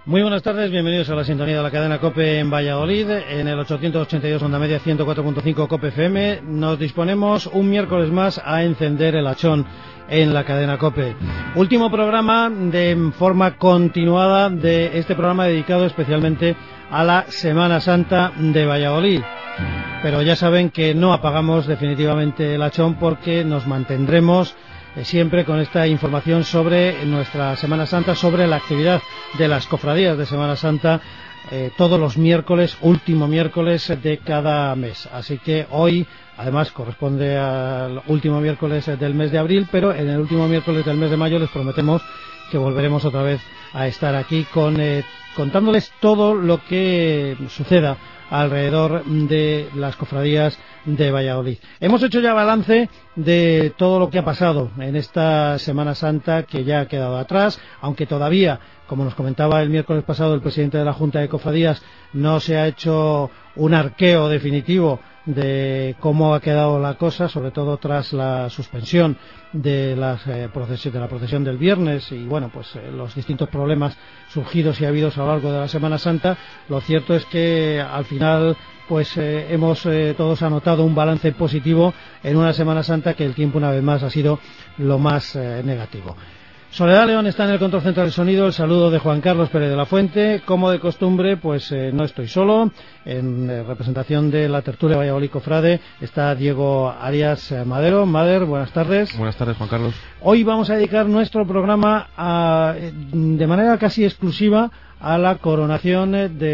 Muy buenas tardes, bienvenidos a la sintonía de la cadena COPE en Valladolid, en el 882 onda media 104.5 COPE FM. Nos disponemos un miércoles más a encender el hachón en la cadena COPE. Último programa de forma continuada de este programa dedicado especialmente a la Semana Santa de Valladolid. Pero ya saben que no apagamos definitivamente el hachón porque nos mantendremos siempre con esta información sobre nuestra Semana Santa, sobre la actividad de las cofradías de Semana Santa todos los miércoles, último miércoles de cada mes. Así que hoy, además, corresponde al último miércoles del mes de abril, pero en el último miércoles del mes de mayo les prometemos que volveremos otra vez a estar aquí contándoles todo lo que suceda alrededor de las cofradías de Valladolid. Hemos hecho ya balance de todo lo que ha pasado en esta Semana Santa que ya ha quedado atrás, aunque todavía, como nos comentaba el miércoles pasado el presidente de la Junta de Cofradías, no se ha hecho un arqueo definitivo de cómo ha quedado la cosa, sobre todo tras la suspensión de la procesión del viernes y bueno, pues los distintos problemas surgidos y habidos a lo largo de la Semana Santa. Lo cierto es que al final pues hemos todos anotado un balance positivo en una Semana Santa que el tiempo una vez más ha sido lo más negativo. Soledad León está en el control central del sonido. El saludo de Juan Carlos Pérez de la Fuente. Como de costumbre, pues no estoy solo. En representación de la tertulia Valladolid Cofrade está Diego Arias Madero. Mader, buenas tardes. Buenas tardes, Juan Carlos. Hoy vamos a dedicar nuestro programa de manera casi exclusiva a la coronación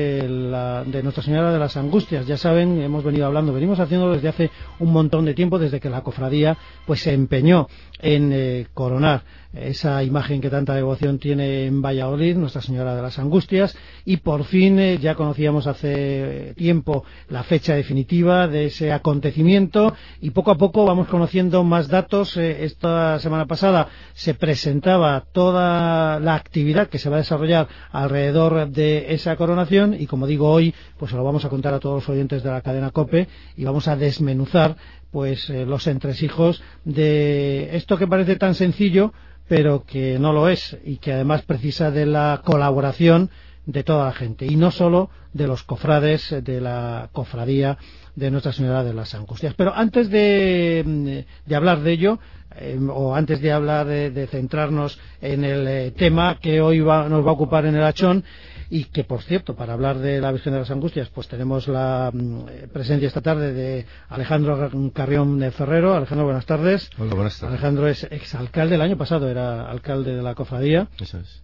de Nuestra Señora de las Angustias. Ya saben, venimos haciéndolo desde hace un montón de tiempo, desde que la cofradía pues se empeñó en coronar esa imagen que tanta devoción tiene en Valladolid, Nuestra Señora de las Angustias, y por fin ya conocíamos hace tiempo la fecha definitiva de ese acontecimiento y poco a poco vamos conociendo más datos. Esta semana pasada se presentaba toda la actividad que se va a desarrollar alrededor de esa coronación y, como digo, hoy pues se lo vamos a contar a todos los oyentes de la cadena COPE y vamos a desmenuzar pues los entresijos de esto que parece tan sencillo pero que no lo es y que además precisa de la colaboración de toda la gente y no solo de los cofrades de la cofradía de Nuestra Señora de las Angustias. Pero antes de hablar de ello, o antes de hablar de centrarnos en el tema que hoy nos va a ocupar en el hachón, y que por cierto, para hablar de la Virgen de las Angustias pues tenemos la presencia esta tarde de Alejandro Carrión Ferrero. Alejandro, buenas tardes. Hola, buenas tardes. Alejandro es exalcalde, el año pasado era alcalde de la cofradía. Eso es.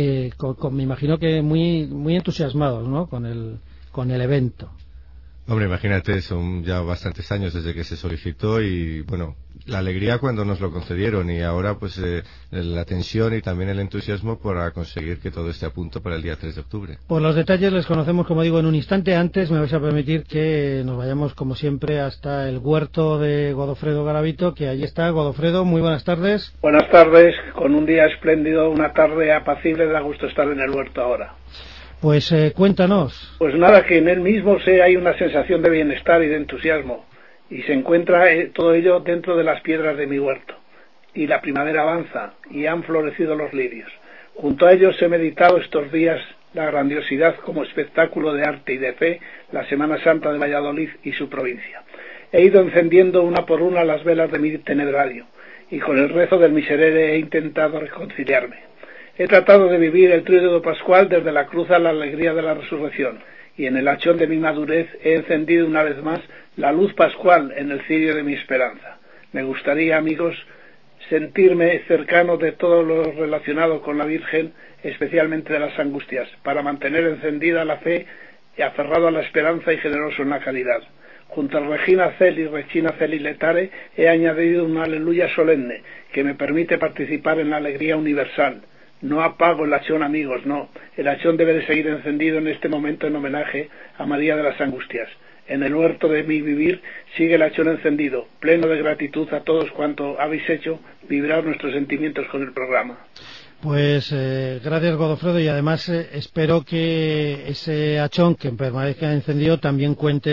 Me imagino que muy entusiasmados, ¿no?, con el evento. Hombre, imagínate, son ya bastantes años desde que se solicitó y, bueno, la alegría cuando nos lo concedieron y ahora, pues, la tensión y también el entusiasmo para conseguir que todo esté a punto para el día 3 de octubre. Pues los detalles les conocemos, como digo, en un instante. Antes me vais a permitir que nos vayamos, como siempre, hasta el huerto de Godofredo Garavito, que allí está. Godofredo, muy buenas tardes. Buenas tardes, con un día espléndido, una tarde apacible, da gusto estar en el huerto ahora. Pues cuéntanos. Pues nada, que en él mismo hay una sensación de bienestar y de entusiasmo, y se encuentra todo ello dentro de las piedras de mi huerto. Y la primavera avanza, y han florecido los lirios. Junto a ellos he meditado estos días la grandiosidad como espectáculo de arte y de fe, la Semana Santa de Valladolid y su provincia. He ido encendiendo una por una las velas de mi tenebrario, y con el rezo del Miserere he intentado reconciliarme. He tratado de vivir el tríodo pascual desde la cruz a la alegría de la resurrección, y en el hachón de mi madurez he encendido una vez más la luz pascual en el cirio de mi esperanza. Me gustaría, amigos, sentirme cercano de todo lo relacionado con la Virgen, especialmente de las Angustias, para mantener encendida la fe y aferrado a la esperanza y generoso en la caridad. Junto a Regina Celi, Regina Celi Letare, he añadido una aleluya solemne que me permite participar en la alegría universal. No apago el hachón, amigos, no. El hachón debe de seguir encendido en este momento en homenaje a María de las Angustias. En el huerto de mi vivir sigue el hachón encendido, pleno de gratitud a todos cuanto habéis hecho vibrar nuestros sentimientos con el programa. Pues gracias, Godofredo, y además espero que ese hachón que permanezca encendido también cuente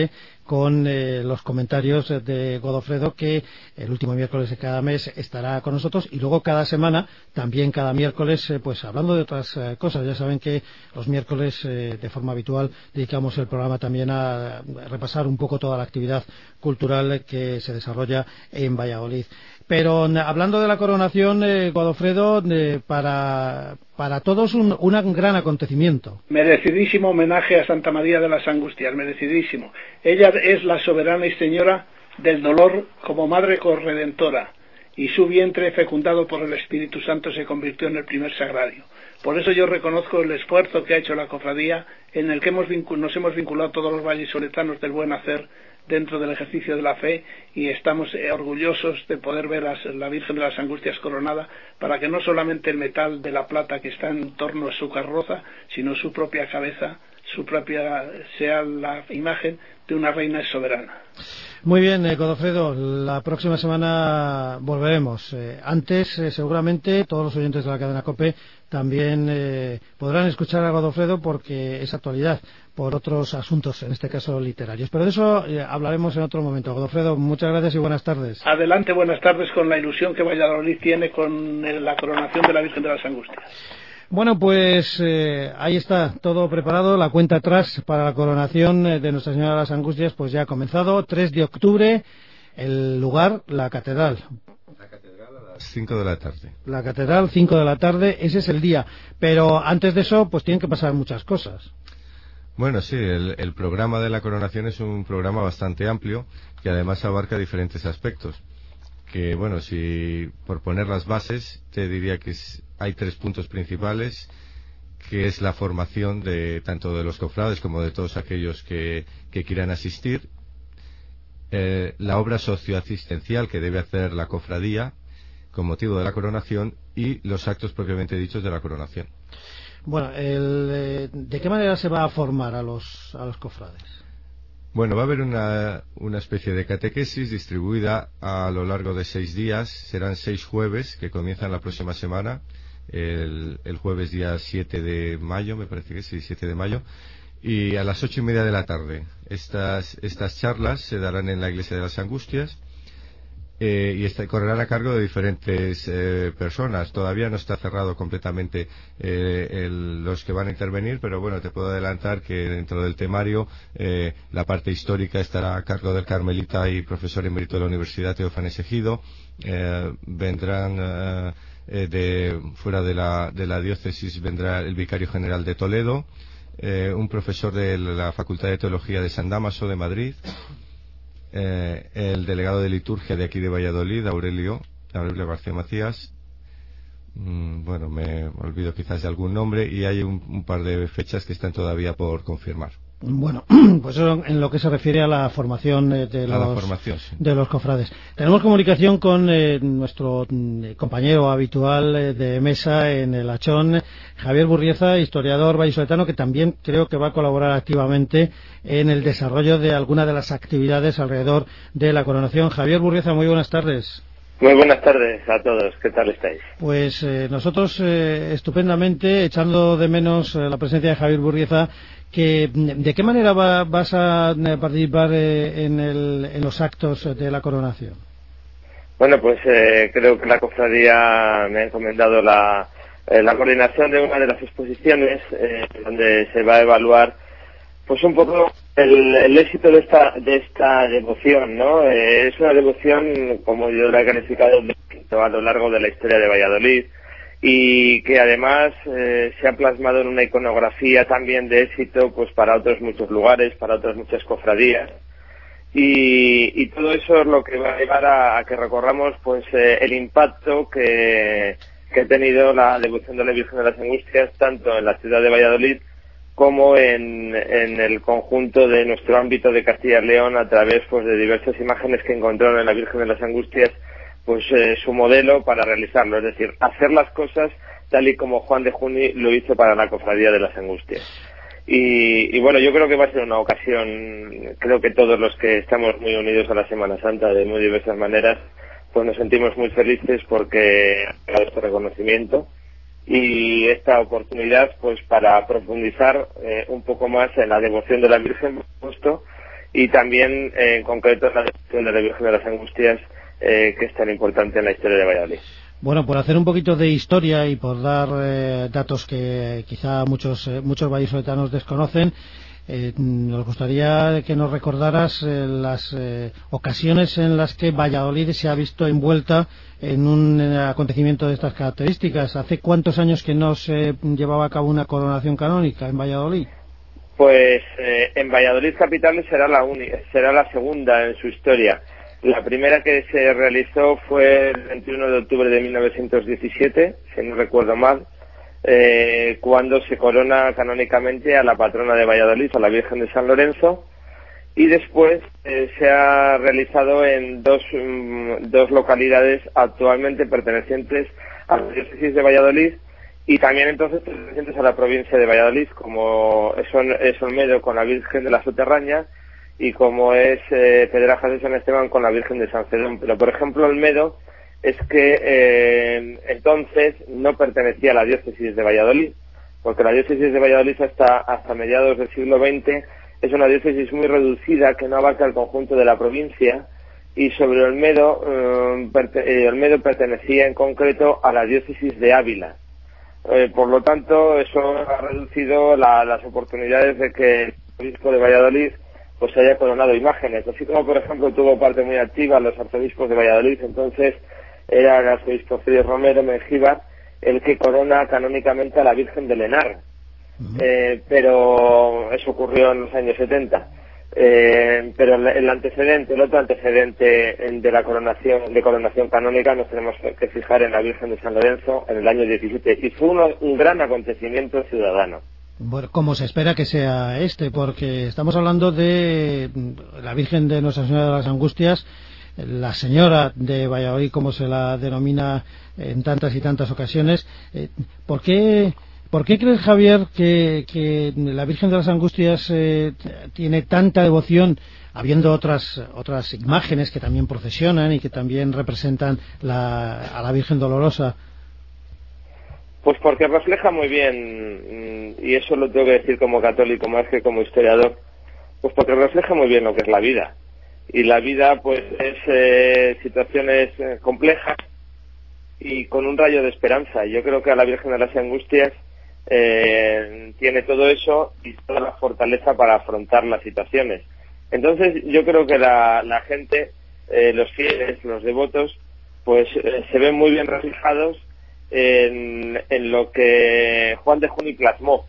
con los comentarios de Godofredo, que el último miércoles de cada mes estará con nosotros, y luego cada semana, también cada miércoles, pues hablando de otras cosas. Ya saben que los miércoles de forma habitual dedicamos el programa también a repasar un poco toda la actividad cultural que se desarrolla en Valladolid. Pero hablando de la coronación, Godofredo, para todos un gran acontecimiento. Merecidísimo homenaje a Santa María de las Angustias, merecidísimo. Ella es la soberana y señora del dolor como madre corredentora, y su vientre, fecundado por el Espíritu Santo, se convirtió en el primer sagrario. Por eso yo reconozco el esfuerzo que ha hecho la cofradía, en el que nos hemos vinculado todos los vallisoletanos del buen hacer dentro del ejercicio de la fe, y estamos orgullosos de poder ver a la Virgen de las Angustias coronada, para que no solamente el metal de la plata que está en torno a su carroza, sino su propia cabeza, sea la imagen de una reina soberana. Muy bien, Godofredo, la próxima semana volveremos. Antes, seguramente, todos los oyentes de la cadena COPE también podrán escuchar a Godofredo, porque es actualidad por otros asuntos, en este caso literarios. Pero de eso hablaremos en otro momento. Godofredo, muchas gracias y buenas tardes. Adelante, buenas tardes, con la ilusión que Valladolid tiene con la coronación de la Virgen de las Angustias. Bueno, pues ahí está todo preparado. La cuenta atrás para la coronación de Nuestra Señora de las Angustias pues ya ha comenzado. 3 de octubre, el lugar, la catedral. La catedral a las 5 de la tarde. La catedral, 5 de la tarde, ese es el día. Pero antes de eso, pues tienen que pasar muchas cosas. Bueno, sí, el programa de la coronación es un programa bastante amplio, que además abarca diferentes aspectos. Que bueno, si por poner las bases te diría que hay 3 puntos principales, que es la formación de tanto de los cofrades como de todos aquellos que quieran asistir, la obra socioasistencial que debe hacer la cofradía con motivo de la coronación, y los actos propiamente dichos de la coronación. Bueno, ¿de qué manera se va a formar a los cofrades? Bueno, va a haber una especie de catequesis distribuida a lo largo de 6 días. Serán 6 jueves que comienzan la próxima semana. El jueves día 7 de mayo, me parece que sí, 7 de mayo. Y a las 8:30 de la tarde. Estas charlas se darán en la Iglesia de las Angustias. Y correrán a cargo de diferentes personas. Todavía no está cerrado completamente los que van a intervenir, pero bueno, te puedo adelantar que dentro del temario la parte histórica estará a cargo del carmelita y profesor emérito de la Universidad Teófanes Ejido. Vendrán fuera de la diócesis, vendrá el vicario general de Toledo, un profesor de la Facultad de Teología de San Dámaso de Madrid, el delegado de liturgia de aquí de Valladolid, Aurelio García Macías. Bueno, me olvido quizás de algún nombre, y hay un par de fechas que están todavía por confirmar. Bueno, pues eso en lo que se refiere a la formación de los cofrades. Tenemos comunicación con nuestro compañero habitual de mesa en el Hachón, Javier Burrieza, historiador vallisoletano, que también creo que va a colaborar activamente en el desarrollo de alguna de las actividades alrededor de la coronación. Javier Burrieza, muy buenas tardes. Muy buenas tardes a todos, ¿qué tal estáis? Pues nosotros estupendamente, echando de menos la presencia de Javier Burrieza. ¿De qué manera vas a participar en los actos de la coronación? Bueno, pues creo que la cofradía me ha encomendado la coordinación de una de las exposiciones donde se va a evaluar pues un poco el éxito de esta devoción, ¿no? Es una devoción, como yo la he calificado, a lo largo de la historia de Valladolid, y que además se ha plasmado en una iconografía también de éxito pues para otros muchos lugares, para otras muchas cofradías, y todo eso es lo que va a llevar a que recorramos pues el impacto que ha tenido la devoción de la Virgen de las Angustias, tanto en la ciudad de Valladolid como en el conjunto de nuestro ámbito de Castilla y León, a través pues de diversas imágenes que encontraron en la Virgen de las Angustias pues su modelo para realizarlo, es decir, hacer las cosas tal y como Juan de Juni lo hizo para la Cofradía de las Angustias. Y bueno, yo creo que va a ser una ocasión, creo que todos los que estamos muy unidos a la Semana Santa de muy diversas maneras, pues nos sentimos muy felices porque ha llegado este reconocimiento y esta oportunidad pues para profundizar un poco más en la devoción de la Virgen, por supuesto, y también en concreto la devoción de la Virgen de las Angustias, que es tan importante en la historia de Valladolid. Bueno, por hacer un poquito de historia y por dar datos que quizá muchos vallisoletanos desconocen, nos gustaría que nos recordaras las ocasiones en las que Valladolid se ha visto envuelta en un acontecimiento de estas características. ¿Hace cuántos años que no se llevaba a cabo una coronación canónica en Valladolid? Pues en Valladolid capital será la segunda en su historia. La primera que se realizó fue el 21 de octubre de 1917, si no recuerdo mal, cuando se corona canónicamente a la patrona de Valladolid, a la Virgen de San Lorenzo, y después se ha realizado en dos localidades actualmente pertenecientes a la diócesis de Valladolid y también entonces pertenecientes a la provincia de Valladolid, como es Olmedo con la Virgen de la Soterraña y como es Pedrajas de San Esteban con la Virgen de San Cedón. Pero por ejemplo Olmedo es que entonces no pertenecía a la diócesis de Valladolid, porque la diócesis de Valladolid hasta mediados del siglo XX es una diócesis muy reducida que no abarca el conjunto de la provincia, y sobre Olmedo, Olmedo pertenecía en concreto a la diócesis de Ávila. Por lo tanto, eso ha reducido las oportunidades de que el obispo de Valladolid pues haya coronado imágenes, así como por ejemplo tuvo parte muy activa los arzobispos de Valladolid. Entonces era el arzobispo Félix Romero Mengíbar el que corona canónicamente a la Virgen de Lenar, pero eso ocurrió en los años 70. Pero el otro antecedente de coronación canónica nos tenemos que fijar en la Virgen de San Lorenzo en el año 17, y fue un gran acontecimiento ciudadano. Bueno, como se espera que sea porque estamos hablando de la Virgen de Nuestra Señora de las Angustias, la Señora de Valladolid, como se la denomina en tantas y tantas ocasiones. ¿Por qué crees, Javier, que la Virgen de las Angustias tiene tanta devoción, habiendo otras imágenes que también procesionan y que también representan a la Virgen Dolorosa? Pues porque refleja muy bien, y eso lo tengo que decir como católico más que como historiador, pues porque refleja muy bien lo que es la vida. Y la vida pues es situaciones complejas y con un rayo de esperanza. Yo creo que a la Virgen de las Angustias tiene todo eso y toda la fortaleza para afrontar las situaciones. Entonces yo creo que la gente, los fieles, los devotos, pues se ven muy bien reflejados en lo que Juan de Juni plasmó,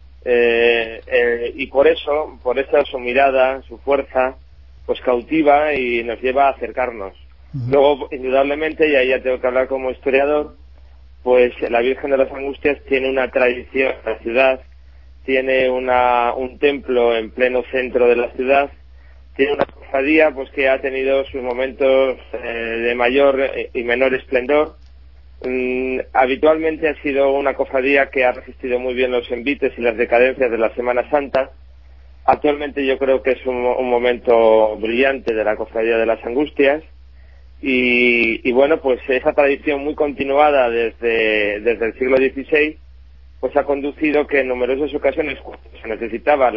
y por eso su mirada, su fuerza, pues cautiva y nos lleva a acercarnos. Luego, indudablemente, y ahí ya tengo que hablar como historiador, pues la Virgen de las Angustias tiene una tradición en la ciudad, tiene un templo en pleno centro de la ciudad, tiene una cofradía pues que ha tenido sus momentos de mayor y menor esplendor. Habitualmente ha sido una cofradía que ha resistido muy bien los envites y las decadencias de la Semana Santa. Actualmente yo creo que es un momento brillante de la Cofradía de las Angustias y bueno, pues esa tradición muy continuada desde el siglo XVI pues ha conducido que en numerosas ocasiones cuando se necesitaba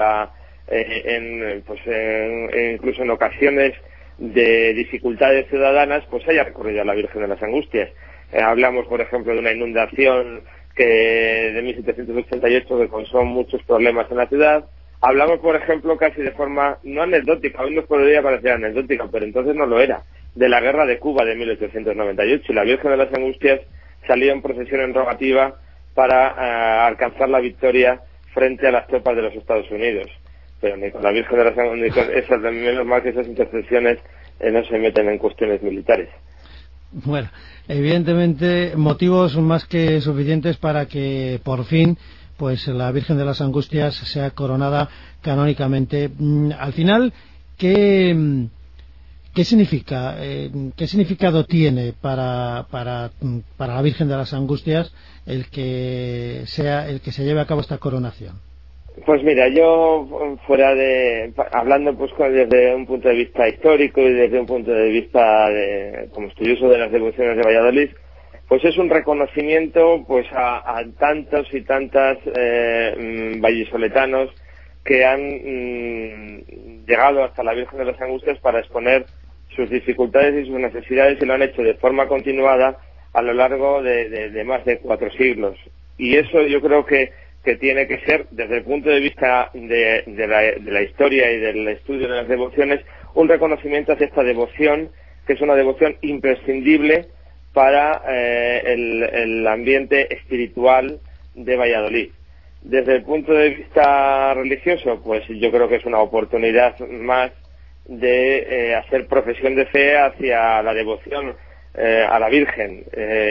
incluso en ocasiones de dificultades ciudadanas pues haya recurrido a la Virgen de las Angustias. Hablamos, por ejemplo, de una inundación de 1788 que causó muchos problemas en la ciudad. Hablamos, por ejemplo, casi de forma no anecdótica, hoy nos podría parecer anecdótica, pero entonces no lo era, de la guerra de Cuba de 1898, y la Virgen de las Angustias salió en procesión en rogativa para alcanzar la victoria frente a las tropas de los Estados Unidos. Pero ni con la Virgen de las Angustias, menos mal que esas intercesiones no se meten en cuestiones militares. Bueno, evidentemente motivos más que suficientes para que por fin pues la Virgen de las Angustias sea coronada canónicamente. Al final, ¿qué significa? ¿Qué significado tiene para la Virgen de las Angustias el que se lleve a cabo esta coronación? Pues mira, yo hablando pues desde un punto de vista histórico y desde un punto de vista como estudioso de las devociones de Valladolid, pues es un reconocimiento pues a tantos y tantas vallisoletanos que han llegado hasta la Virgen de las Angustias para exponer sus dificultades y sus necesidades, y lo han hecho de forma continuada a lo largo de más de 4 siglos. Y eso yo creo que tiene que ser, desde el punto de vista de la historia y del estudio de las devociones, un reconocimiento hacia esta devoción, que es una devoción imprescindible para el ambiente espiritual de Valladolid. Desde el punto de vista religioso, pues yo creo que es una oportunidad más de hacer profesión de fe hacia la devoción a la Virgen.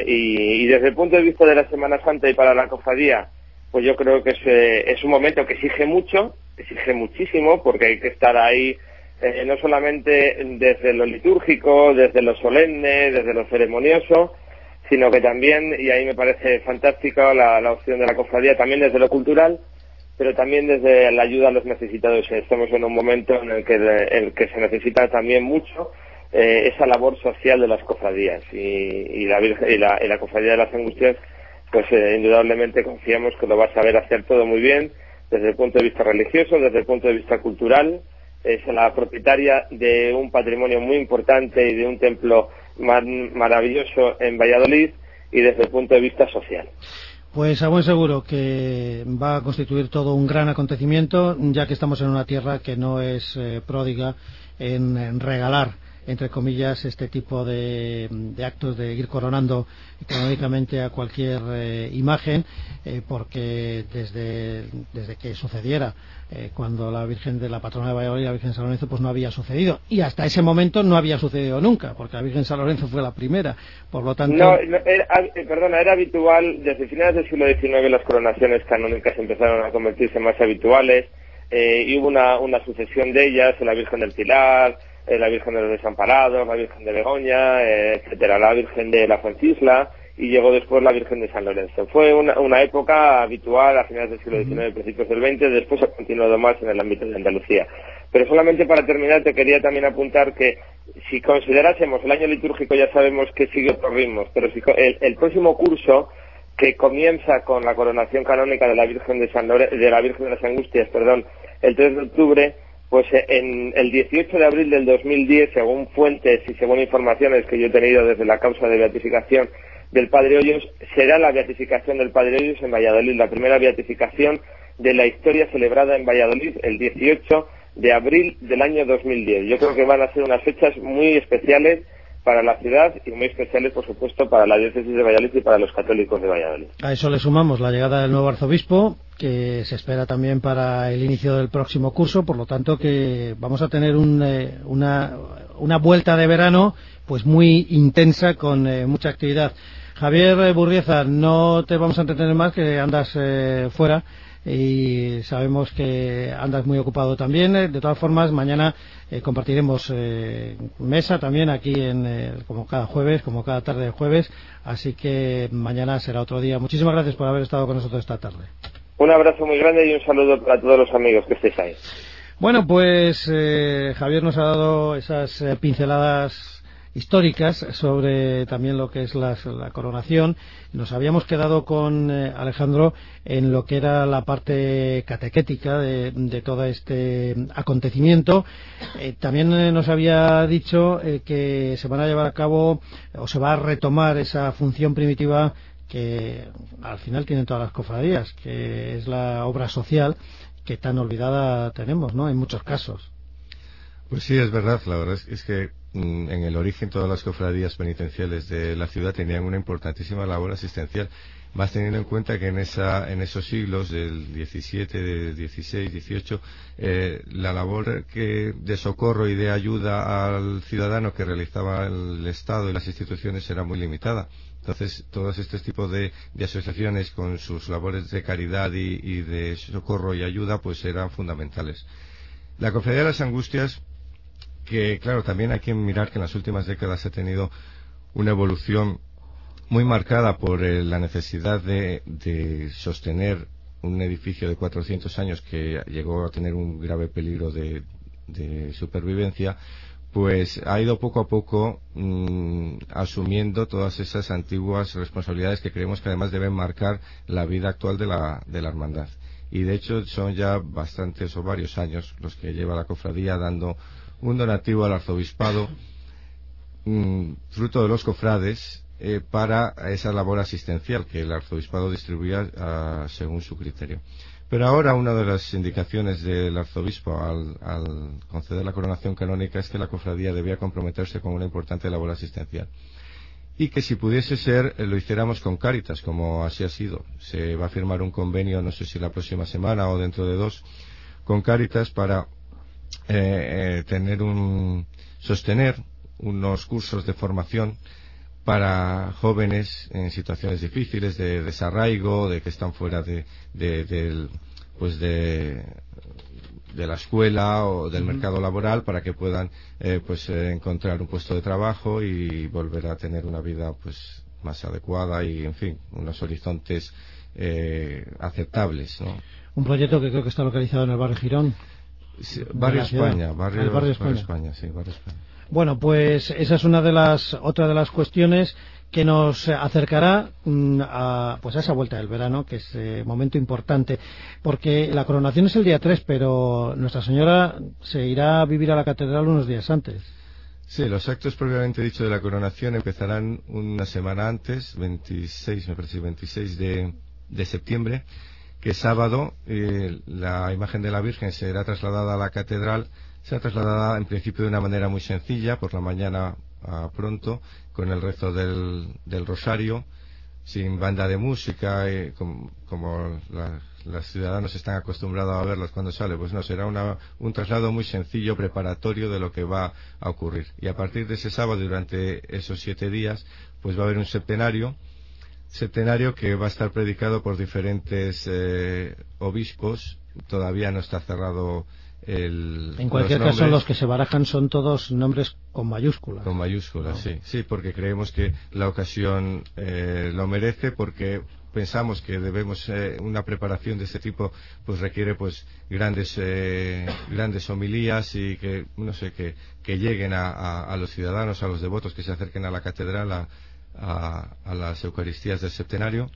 Y desde el punto de vista de la Semana Santa y para la cofradía, pues yo creo que es un momento que exige mucho, exige muchísimo, porque hay que estar ahí no solamente desde lo litúrgico, desde lo solemne, desde lo ceremonioso, sino que también, y ahí me parece fantástica la opción de la cofradía, también desde lo cultural, pero también desde la ayuda a los necesitados. Estamos en un momento en el que se necesita también mucho esa labor social de las cofradías, y la cofradía de las Angustias, pues indudablemente confiamos que lo va a saber hacer todo muy bien, desde el punto de vista religioso, desde el punto de vista cultural. Es la propietaria de un patrimonio muy importante y de un templo maravilloso en Valladolid, y desde el punto de vista social. Pues a buen seguro que va a constituir todo un gran acontecimiento, ya que estamos en una tierra que no es pródiga en regalar, entre comillas, este tipo de actos de ir coronando canónicamente a cualquier imagen, porque desde que sucediera cuando la Virgen de la Patrona de Valladolid, la Virgen de San Lorenzo, pues no había sucedido, y hasta ese momento no había sucedido nunca, porque la Virgen de San Lorenzo fue la primera, por lo tanto... Era habitual, desde finales del siglo XIX las coronaciones canónicas empezaron a convertirse más habituales, y hubo una sucesión de ellas, la Virgen del Pilar, la Virgen de los Desamparados, la Virgen de Begoña, etcétera, la Virgen de la Fuencisla, y llegó después la Virgen de San Lorenzo. Fue una época habitual a finales del siglo XIX, principios del XX, después ha continuado más en el ámbito de Andalucía. Pero solamente para terminar te quería también apuntar que si considerásemos el año litúrgico, ya sabemos que sigue otros ritmos, pero si el próximo curso, que comienza con la coronación canónica de la Virgen de la Virgen de las Angustias, el 3 de octubre, pues en el 18 de abril del 2010, según fuentes y según informaciones que yo he tenido desde la causa de beatificación del Padre Hoyos, será la beatificación del Padre Hoyos en Valladolid, la primera beatificación de la historia celebrada en Valladolid el 18 de abril del año 2010. Yo creo que van a ser unas fechas muy especiales para la ciudad y muy especiales, por supuesto, para la diócesis de Valladolid y para los católicos de Valladolid. A eso le sumamos la llegada del nuevo arzobispo, que se espera también para el inicio del próximo curso, por lo tanto que vamos a tener una vuelta de verano pues muy intensa, con mucha actividad. Javier Burrieza, no te vamos a entretener más, que andas fuera y sabemos que andas muy ocupado también. De todas formas, mañana compartiremos mesa también aquí como cada jueves, como cada tarde de jueves, así que mañana será otro día. Muchísimas gracias por haber estado con nosotros esta tarde. Un abrazo muy grande y un saludo para todos los amigos que estéis ahí. Bueno, pues Javier nos ha dado esas pinceladas históricas sobre también lo que es la coronación. Nos habíamos quedado con Alejandro en lo que era la parte catequética de todo este acontecimiento. También nos había dicho que se van a llevar a cabo, o se va a retomar esa función primitiva que al final tienen todas las cofradías, que es la obra social, que tan olvidada tenemos, ¿no?, en muchos casos. Pues sí, es verdad. La verdad es que en el origen todas las cofradías penitenciales de la ciudad tenían una importantísima labor asistencial, más teniendo en cuenta que en esos siglos del XVII, del XVI, XVIII, la labor de socorro y de ayuda al ciudadano que realizaba el Estado y las instituciones era muy limitada. Entonces, todos estos tipos de asociaciones con sus labores de caridad y de socorro y ayuda, pues eran fundamentales. La Cofradía de las Angustias, que claro, también hay que mirar que en las últimas décadas ha tenido una evolución muy marcada por la necesidad de sostener un edificio de 400 años que llegó a tener un grave peligro de supervivencia, pues ha ido poco a poco asumiendo todas esas antiguas responsabilidades que creemos que además deben marcar la vida actual de la hermandad. y de hecho son ya bastantes o varios años los que lleva la cofradía dando un donativo al arzobispado, fruto de los cofrades, para esa labor asistencial que el arzobispado distribuía según su criterio. Pero ahora una de las indicaciones del arzobispo al conceder la coronación canónica es que la cofradía debía comprometerse con una importante labor asistencial. Y que si pudiese ser, lo hiciéramos con Cáritas, como así ha sido. Se va a firmar un convenio, no sé si la próxima semana o dentro de 2, con Cáritas para sostener unos cursos de formación para jóvenes en situaciones difíciles de desarraigo, de que están fuera de la escuela o del mercado laboral, para que puedan encontrar un puesto de trabajo y volver a tener una vida pues más adecuada y, en fin, unos horizontes aceptables, ¿no? Un proyecto que creo que está localizado en el barrio Girón. Sí, barrio España, barrio España, sí, barrio España. Bueno, pues esa es otra de las cuestiones que nos acercará a esa vuelta del verano, que es momento importante, porque la coronación es el día 3, pero Nuestra Señora se irá a vivir a la catedral unos días antes. Sí, los actos propiamente dicho de la coronación empezarán una semana antes, 26 de septiembre, que sábado la imagen de la Virgen será trasladada a la catedral. Será trasladada en principio de una manera muy sencilla, por la mañana pronto, con el rezo del rosario, sin banda de música, como los ciudadanos están acostumbrados a verlos cuando sale. Pues no, será un traslado muy sencillo, preparatorio de lo que va a ocurrir. Y a partir de ese sábado, durante esos 7 días, pues va a haber un septenario que va a estar predicado por diferentes obispos. Todavía no está cerrado en cualquier caso, los que se barajan son todos nombres con mayúsculas. Con mayúsculas, no. Sí, porque creemos que la ocasión lo merece, porque pensamos que una preparación de este tipo pues requiere pues grandes homilías y que lleguen a los ciudadanos, a los devotos que se acerquen a la catedral a las Eucaristías del septenario.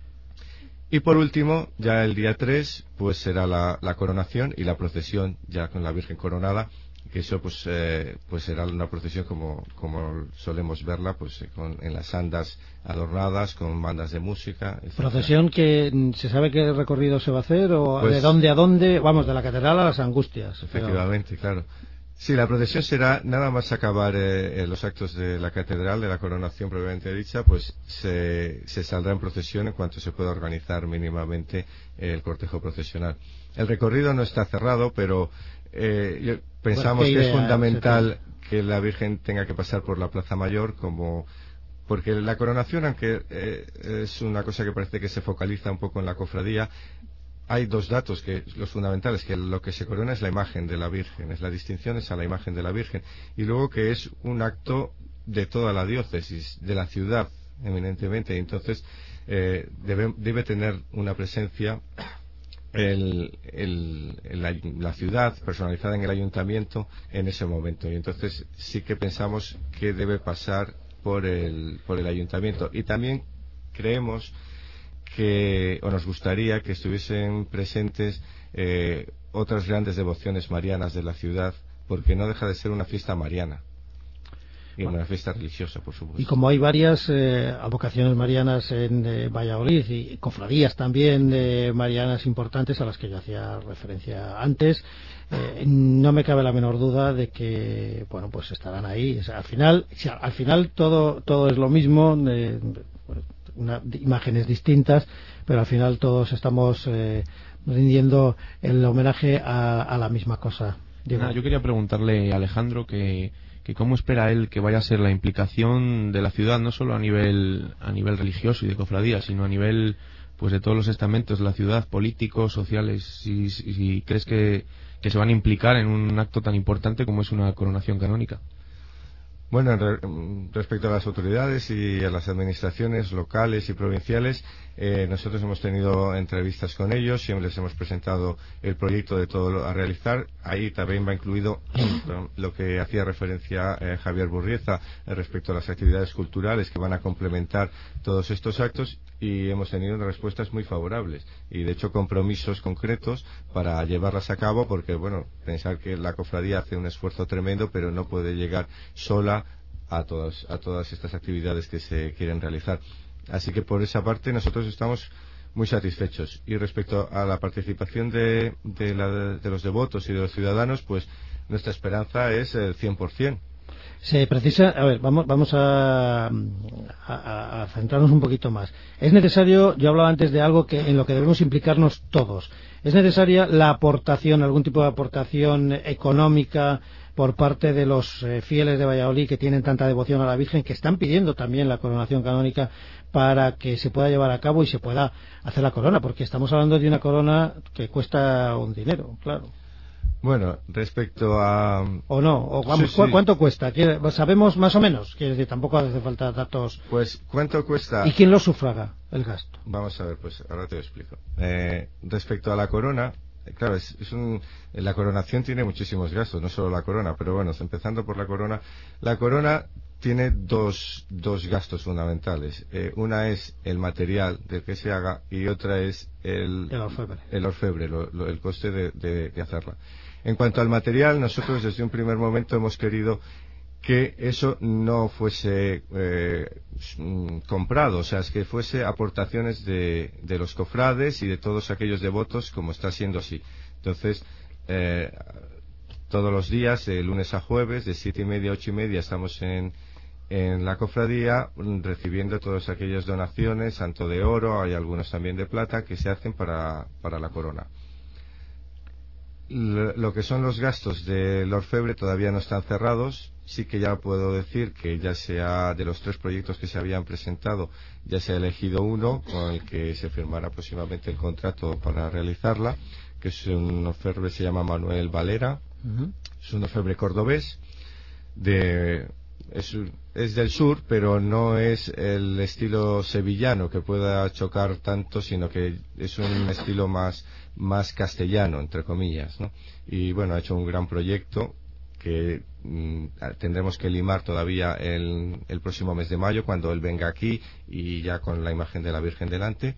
Y por último, ya el día 3, pues será la coronación y la procesión ya con la Virgen coronada, que eso pues será una procesión como solemos verla, pues en las andas adornadas, con bandas de música, etc. ¿Procesión que se sabe qué recorrido se va a hacer o pues, de dónde a dónde? Vamos, de la catedral a las Angustias. Efectivamente, claro. Sí, la procesión será nada más acabar los actos de la catedral, de la coronación propiamente dicha, pues se saldrá en procesión en cuanto se pueda organizar mínimamente el cortejo procesional. El recorrido no está cerrado, pero pensamos que es fundamental que la Virgen tenga que pasar por la Plaza Mayor, porque la coronación, aunque es una cosa que parece que se focaliza un poco en la cofradía, hay 2 datos los fundamentales, que lo que se corona es la imagen de la Virgen, es la distinción es a la imagen de la Virgen, y luego que es un acto de toda la diócesis, de la ciudad, eminentemente, y entonces debe tener una presencia la ciudad personalizada en el ayuntamiento en ese momento, y entonces sí que pensamos que debe pasar por el ayuntamiento. Y también creemos o nos gustaría que estuviesen presentes otras grandes devociones marianas de la ciudad, porque no deja de ser una fiesta mariana y una fiesta religiosa, por supuesto. Y como hay varias advocaciones marianas en Valladolid y cofradías también marianas importantes a las que yo hacía referencia antes, no me cabe la menor duda de que pues estarán ahí. O sea, al final todo es lo mismo, imágenes distintas, pero al final todos estamos rindiendo el homenaje a la misma cosa. Yo quería preguntarle a Alejandro que cómo espera él que vaya a ser la implicación de la ciudad, no solo a nivel religioso y de cofradía, sino a nivel pues de todos los estamentos de la ciudad, políticos, sociales, si crees que se van a implicar en un acto tan importante como es una coronación canónica. Bueno, respecto a las autoridades y a las administraciones locales y provinciales, nosotros hemos tenido entrevistas con ellos, siempre les hemos presentado el proyecto de todo lo a realizar. Ahí también va incluido lo que hacía referencia Javier Burrieza respecto a las actividades culturales que van a complementar todos estos actos, y hemos tenido respuestas muy favorables y de hecho compromisos concretos para llevarlas a cabo, porque bueno, pensar que la cofradía hace un esfuerzo tremendo, pero no puede llegar sola a todas estas actividades que se quieren realizar. Así que por esa parte nosotros estamos muy satisfechos. Y respecto a la participación de los devotos y de los ciudadanos, pues nuestra esperanza es el 100%. Se precisa, a ver, vamos a centrarnos un poquito más. Es necesario, yo hablaba antes de algo en lo que debemos implicarnos todos. Es necesaria la aportación, algún tipo de aportación económica por parte de los fieles de Valladolid que tienen tanta devoción a la Virgen, que están pidiendo también la coronación canónica para que se pueda llevar a cabo y se pueda hacer la corona, porque estamos hablando de una corona que cuesta un dinero, claro. Bueno, respecto a... ¿O no? ¿O vamos, sí. ¿Cuánto cuesta? ¿Sabemos más o menos? Quiere decir, tampoco hace falta datos... Pues, ¿cuánto cuesta? ¿Y quién lo sufraga el gasto? Vamos a ver, pues ahora te lo explico. Respecto a la corona, claro, la coronación tiene muchísimos gastos, no solo la corona, pero bueno, empezando por la corona tiene dos gastos fundamentales. Una es el material del que se haga y otra es el orfebre, el coste de hacerla. En cuanto al material, nosotros desde un primer momento hemos querido que eso no fuese comprado, o sea, es que fuese aportaciones de los cofrades y de todos aquellos devotos, como está siendo así. Entonces, todos los días, de lunes a jueves, de 7:30 a 8:30, estamos en la cofradía recibiendo todas aquellas donaciones, tanto de oro, hay algunos también de plata, que se hacen para la corona. Lo que son los gastos del orfebre todavía no están cerrados. Sí que ya puedo decir que ya sea de los 3 proyectos que se habían presentado, ya se ha elegido uno con el que se firmará próximamente el contrato para realizarla, que es un orfebre, se llama Manuel Valera. Es un orfebre cordobés, es del sur, pero no es el estilo sevillano que pueda chocar tanto, sino que es un estilo más castellano, entre comillas, ¿no? Y bueno, ha hecho un gran proyecto que tendremos que limar todavía el próximo mes de mayo, cuando él venga aquí y ya con la imagen de la Virgen delante,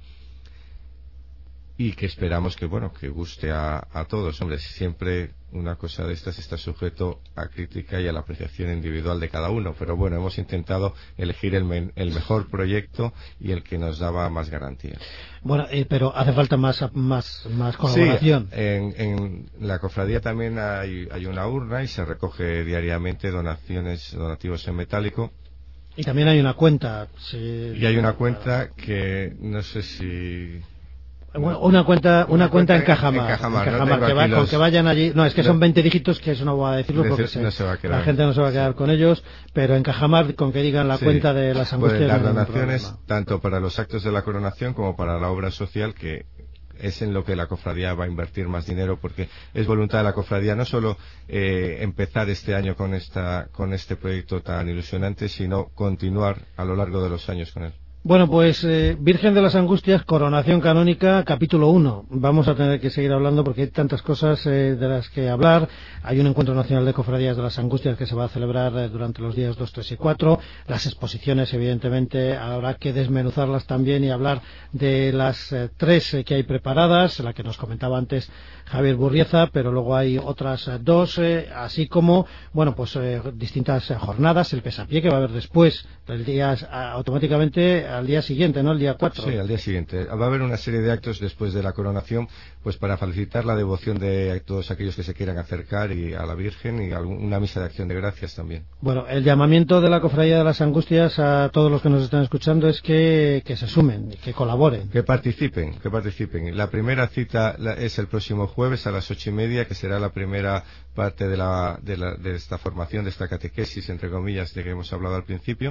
y que esperamos que guste a todos. Hombre, siempre una cosa de estas está sujeto a crítica y a la apreciación individual de cada uno, pero bueno, hemos intentado elegir el mejor proyecto y el que nos daba más garantías. Bueno, pero hace falta más colaboración. Sí, en la cofradía también hay una urna y se recoge diariamente donativos en metálico. Y también hay una cuenta. Y hay una cuenta que no sé si... Una cuenta en Cajamar, que vayan allí. No, es que son 20 dígitos, que eso no voy a decirlo porque la gente no se va a quedar con ellos, pero en Cajamar, con que digan la cuenta de las angustias. Las donaciones, tanto para los actos de la coronación como para la obra social, que es en lo que la cofradía va a invertir más dinero, porque es voluntad de la cofradía no solo empezar este año con este proyecto tan ilusionante, sino continuar a lo largo de los años con él. Bueno, pues Virgen de las Angustias, coronación canónica, capítulo 1. Vamos a tener que seguir hablando porque hay tantas cosas de las que hablar. Hay un encuentro nacional de cofradías de las Angustias que se va a celebrar durante los días 2, 3 y 4. Las exposiciones, evidentemente, habrá que desmenuzarlas también y hablar de las 3 que hay preparadas, la que nos comentaba antes Javier Burrieza, pero luego hay otras 2, así como, distintas jornadas, el pesapié que va a haber después del día, automáticamente al día siguiente, ¿no? El día 4. Sí, al día siguiente. Va a haber una serie de actos después de la coronación, pues para facilitar la devoción de todos aquellos que se quieran acercar y a la Virgen, y una misa de acción de gracias también. Bueno, el llamamiento de la Cofradía de las Angustias a todos los que nos están escuchando es que se sumen, que colaboren. Que participen. La primera cita es el próximo jueves a las 8:30, que será la primera parte de esta formación, de esta catequesis, entre comillas, de que hemos hablado al principio.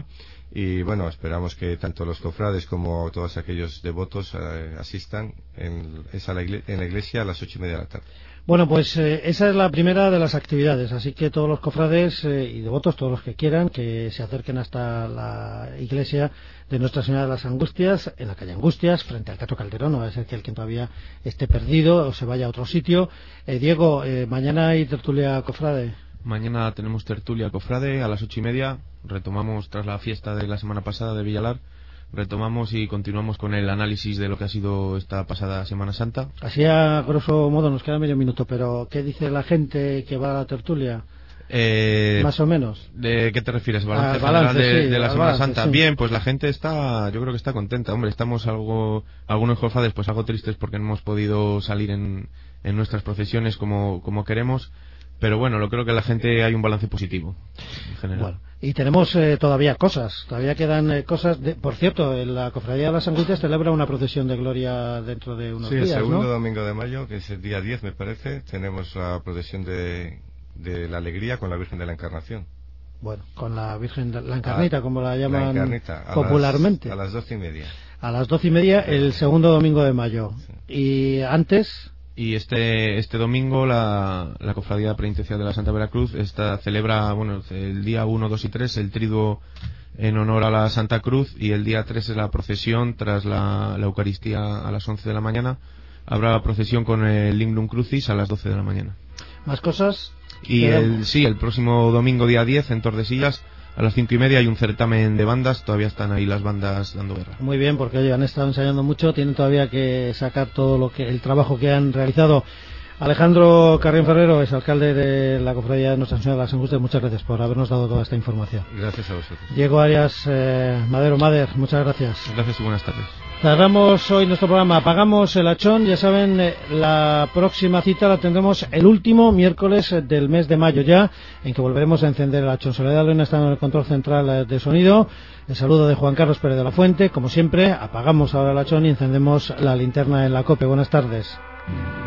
y bueno, esperamos que tanto los cofrades como todos aquellos devotos asistan en la iglesia a las 8:30 de la tarde. Bueno, pues esa es la primera de las actividades, así que todos los cofrades y devotos, todos los que quieran, que se acerquen hasta la iglesia de Nuestra Señora de las Angustias, en la calle Angustias, frente al Teatro Calderón. No va a ser que alguien todavía esté perdido o se vaya a otro sitio. Diego, mañana hay tertulia cofrade. Mañana tenemos tertulia cofrade a las 8:30. Retomamos tras la fiesta de la semana pasada de Villalar. Retomamos y continuamos con el análisis de lo que ha sido esta pasada Semana Santa. Así a grosso modo, nos queda medio minuto, pero ¿qué dice la gente que va a la tertulia? Más o menos. ¿De qué te refieres? ¿Balance general de la Semana Santa? Sí. Bien, pues la gente yo creo que está contenta. Hombre, estamos algunos cofrades pues algo tristes porque no hemos podido salir en nuestras procesiones como queremos. Pero bueno, creo que la gente hay un balance positivo en general. Bueno, y tenemos todavía quedan cosas. Por cierto, la Cofradía de las Angustias celebra una procesión de gloria dentro de unos días, Sí, el segundo ¿no? domingo de mayo, que es el día 10 me parece, tenemos la procesión de la Alegría con la Virgen de la Encarnación. Bueno, con la Virgen de la Encarnita, como la llaman popularmente. A las 12:30. A las 12:30 el segundo domingo de mayo. Sí. Y antes... Y este domingo la Cofradía Penitencial de la Santa Veracruz celebra el día 1, 2 y 3 el triduo en honor a la Santa Cruz, y el día 3 es la procesión tras la Eucaristía a las 11 de la mañana. Habrá la procesión con el Lignum Crucis a las 12 de la mañana. ¿Más cosas? Y el próximo domingo día 10 en Tordesillas a las 5:30 hay un certamen de bandas. Todavía están ahí las bandas dando guerra. Muy bien, porque oye, han estado ensayando mucho, tienen todavía que sacar todo el trabajo que han realizado. Alejandro Carrión Ferrero es alcalde de la Cofradía de Nuestra Señora de las Angustias. Muchas gracias por habernos dado toda esta información. Gracias a vosotros. Diego Arias Mader, muchas gracias. Gracias y buenas tardes. Cerramos hoy nuestro programa, apagamos el hachón. Ya saben, la próxima cita la tendremos el último miércoles del mes de mayo ya, en que volveremos a encender el hachón. Soledad Luna está en el control central de sonido. El saludo de Juan Carlos Pérez de la Fuente. Como siempre, apagamos ahora el hachón y encendemos la linterna en la COPE. Buenas tardes.